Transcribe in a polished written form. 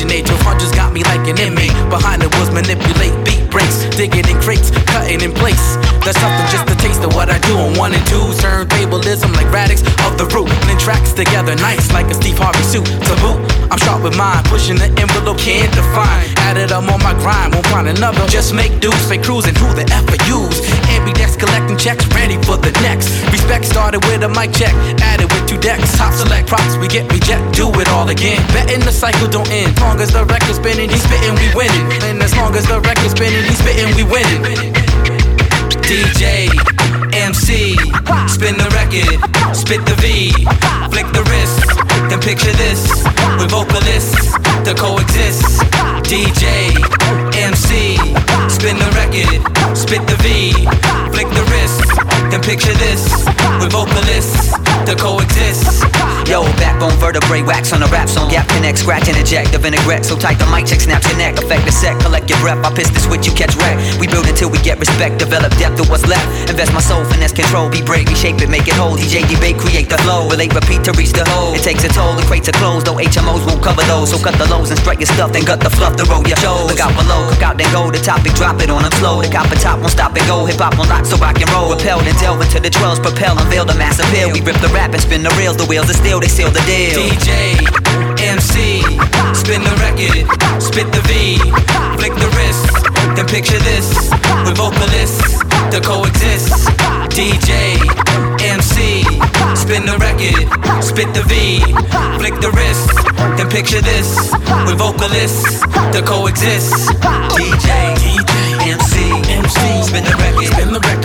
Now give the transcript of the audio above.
originate. 1200s got me like an inmate. Behind the wheels manipulate beat breaks, digging in crates, cutting in place. That's something just a taste of what I do on 1 and 2. Turntablism like radix of the root. Blend tracks together nice like a Steve Harvey suit. To boot, I'm sharp with mine, pushing the envelope, can't define. Added I'm on my grind, won't find another. Just make do, fake cruising, who the F are yous? Ambidex collecting checks, ready for the next. Respect started with a mic check, added with 2 decks. Top select props, we get reject, do it all again. Betting the cycle don't end. As long as the record's spinning, he's spitting, we winning. And as long as the record's spinning, he's spitting, we winning. DJ, MC, spin the record, spit the V, flick the wrist, then picture this, with vocalists to coexist. DJ, MC, spin the record, spit the V, flick the wrist, then picture this, with vocalists to coexist. Yo, backbone vertebrae, wax on a rap song. Gap connect, scratch and eject the vinaigrette. So tight the mic check, snaps your neck. Affect the set, collect your breath. I piss the switch, you catch wreck. We build until we get respect. Develop depth of what's left. Invest my soul, finesse control. Be brave, reshape it, make it whole. DJ debate, create the flow. Relate, repeat to reach the whole. It takes a toll, the crates are closed. Though HMOs won't cover those. So cut the lows and strike your stuff. Then gut the fluff, the road your shows. Look out below, cook out then go. The topic, drop it on them slow. The copper top won't stop and go. Hip hop on lock, so rock and roll. Repelled and delve into the 12s. Propel, unveil the mass appeal. We rip the rap and spin the reels. The wheels are steel, they seal the deal. DJ, MC, spin the record, spit the V, flick the wrist, then picture this, with vocalists to coexist. DJ, MC, spin the record, spit the V, flick the wrist, then picture this, with vocalists to coexist. DJ, MC, spin the record,